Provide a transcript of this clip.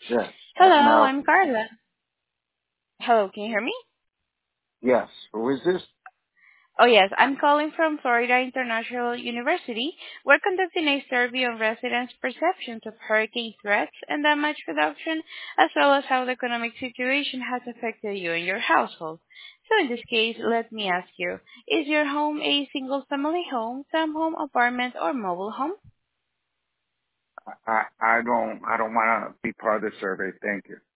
Yes. How can I Hello, help I'm you? Carla. Hello, can you hear me? Yes. Who is this? Oh yes, I'm calling from Florida International University. We're conducting a survey on residents' perceptions of hurricane threats and damage reduction, as well as how the economic situation has affected you and your household. So in this case, let me ask you, is your home a single-family home, townhome, apartment, or mobile home? I don't want to be part of the survey. Thank you.